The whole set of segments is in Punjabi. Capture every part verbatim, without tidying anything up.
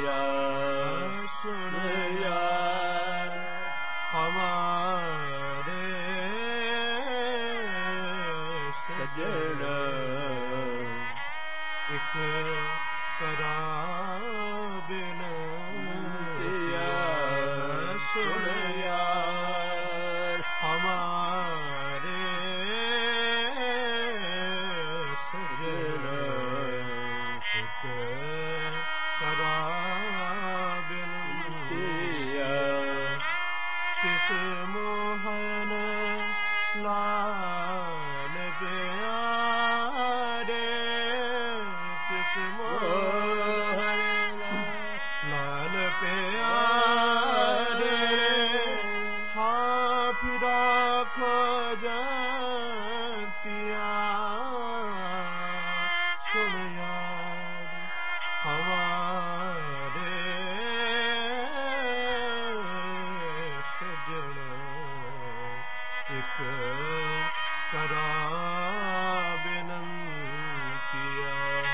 ਕੀਆ ਸੁਣ ਯਾਰ ਹਮਾਰੇ ਸਜਣ ਇਕ ਕਰਾ ਬਿਨਤੀਆ ਸੁਣ ਯਾਰ ਹਮਾਰੇ ਸਜਣ ਇਕ ਕਰਾ ਬਿਨਤੀਆ ਕਿਸ ਮੋਹਨ ਲਾਲ ਪਿਆਰੇ ਕਿਸ ਮੋਹਨ ਲਾਲ ਪਿਆਰੇ ਹਾਂ ਫਿਰਾ ਖੋਜਤੀਆਂ ਸੁਣ ਯਾਰ ਹਮਾਰੇ ਸਜਣ ਇਕ ਕਰਾ ਬਿਨਤੀਆ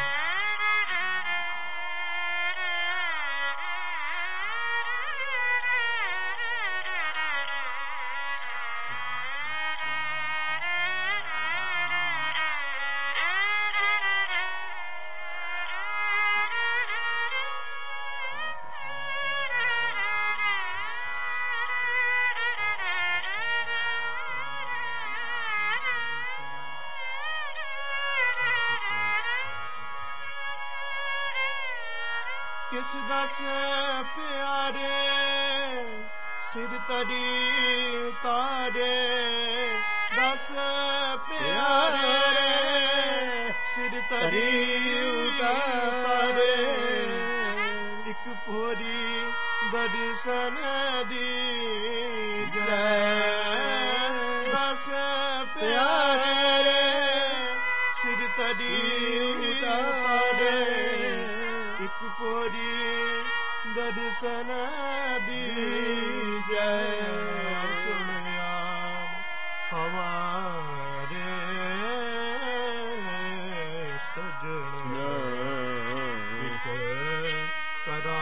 ਕਿਸ ਦਸ ਪਿਆਰੇ ਸਿਰ ਤੜੀ ਉਤਾਰੇ ਦਸ ਪਿਆਰੇ ਸਿਰ ਤੜੀ ਉਤਾਰੇ ਇੱਕ ਭੋਰੀ ਦਰਸ਼ਨ ਦੀ ਜੈ ਦਸ ਪਿਆਰੇ ਸਿਰ ਤੜੀ ਉਤਾਰੇ ਇੱਕ ਪੋਰੀ ਦਰਸ਼ਨ ਦੀ ਜੈ ਸੁਣ ਯਾਰ ਹਮਾਰੇ ਸਜਣ ਇਕ ਕਰਾ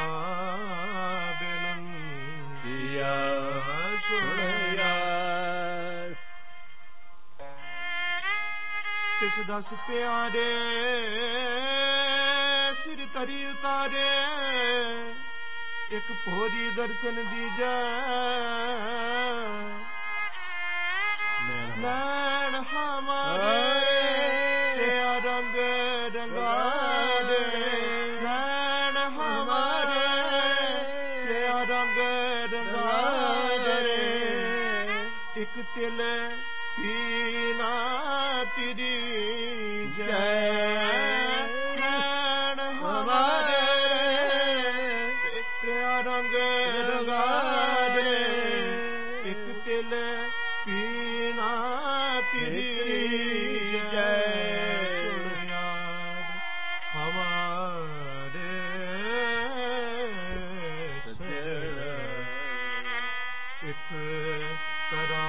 ਬਿਨਤੀਆ ਸੁਣ ਯਾਰ ਕਿਸ ਦਸ ਪਿਆਰੇ ਸਿਰ ਤਰੀ ਉਤਾਰੇ ਇੱਕ ਭੋਰੀ ਦਰਸ਼ਨ ਦੀ ਜੈ ਨੈਣ ਹਮਾਰੇ ਤੇਰਾ ਰੰਗ ਰੰਗਾ ਦੇ ਨੈਣ ਹਮਾਰੇ ਤੇਰਾ ਰੰਗ ਰੰਗਾ ਦੇ ਇੱਕ ਤਿਲ ਪੀਨਾ ਤੇਰੀ ਜੈ ਰੰਗ ਰੰਗਾ ਦੇ ਇੱਕ ਤਿਲ ਪੀਣਾ ਤੇਰੀ ਜੈ ਸੁਣ ਯਾਰ ਹਮਾਰੇ ਸਜਣ ਇੱਕ ਕਰਾ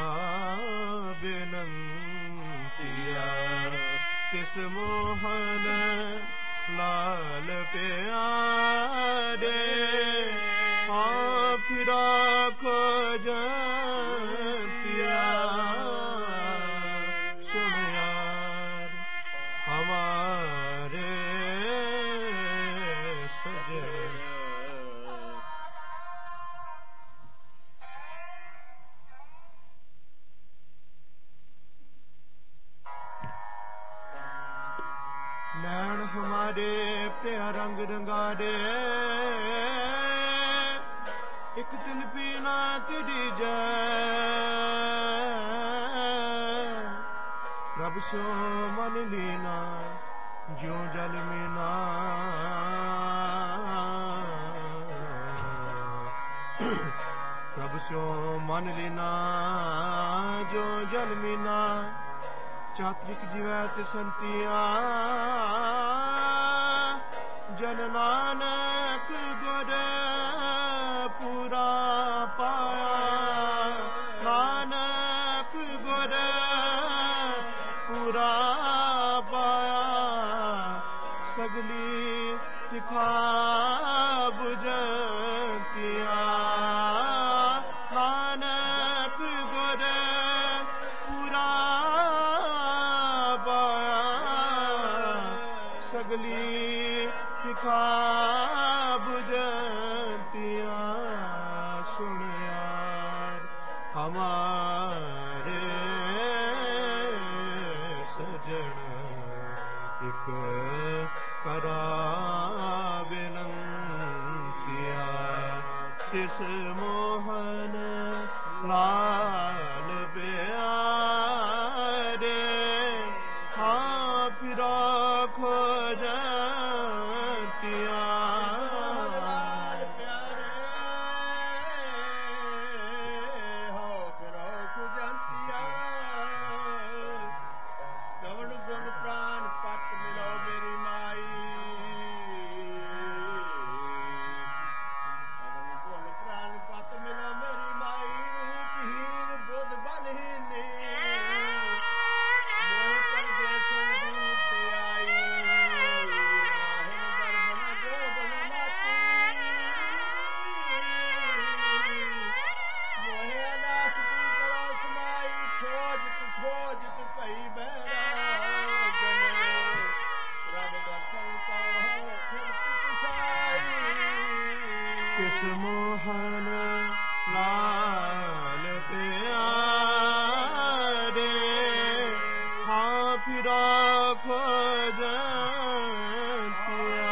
ਬਿਨਤੀਆ ਕਿਸ ਮੋਹਨ ਲਾਲ ਪਿਆਰੇ ਹਾਂ ਫਿਰਾ ਖੋਜਤੀਆਂ ਸੁਣ ਯਾਰ ਹਮਾਰੇ ਸਜਣ ਨੈਣ ਹਮਾਰੇ ਪਿਆ ਰੰਗ ਰੰਗਾਰੇ ਇੱਕ ਤਿਲ ਪੀਣਾ ਤੇਰੀ ਜੈ ਪ੍ਰਭ ਸੋ ਮਨ ਲੀਨਾ ਜਿਉ ਜਲ ਮੀਨਾ ਪ੍ਰਭ ਸੋ ਮਨ ਲੀਨਾ ਜਿਉ ਜਲ ਮੀਨਾ ਚਾਤ੍ਰਿਕ ਜੀਵੈ ਤੇ ਸੰਤੀਆ ਜਨ ਨਾਨਕ ਗੁਰ ਪੂਰਾ ਪਾਇਆ ਨਾਨਕ ਗੁਰ ਪੂਰਾ ਪਾਇਆ ਸਗਲੀ ਤਿਖਾ ਬੁਝ तिस मोहन लाल प्यारे हाँ फिरा खोजतिया तिस मोहन लाल प्यारे हाँ फिरा खोजतिया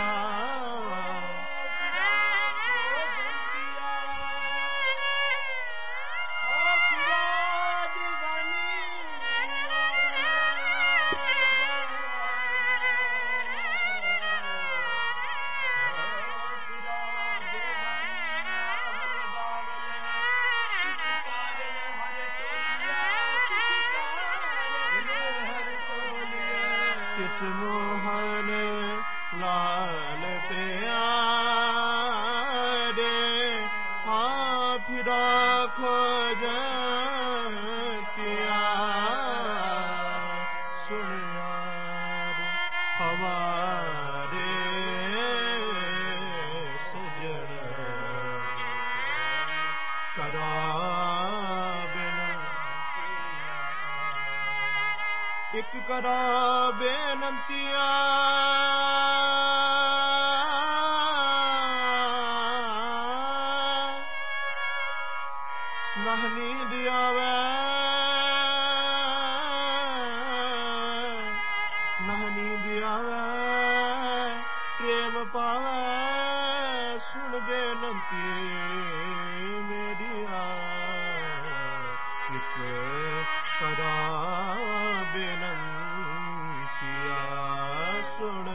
तिस मोहन लाल प्यारे हाँ फिरा खोजतिया सुन यार हमारे सजन करा एक करा बेनंतिया नह नींद आवे नह नींद आवे प्रेम पावे सुन बेनंती मेरिया एक करा बेनंतिया सुन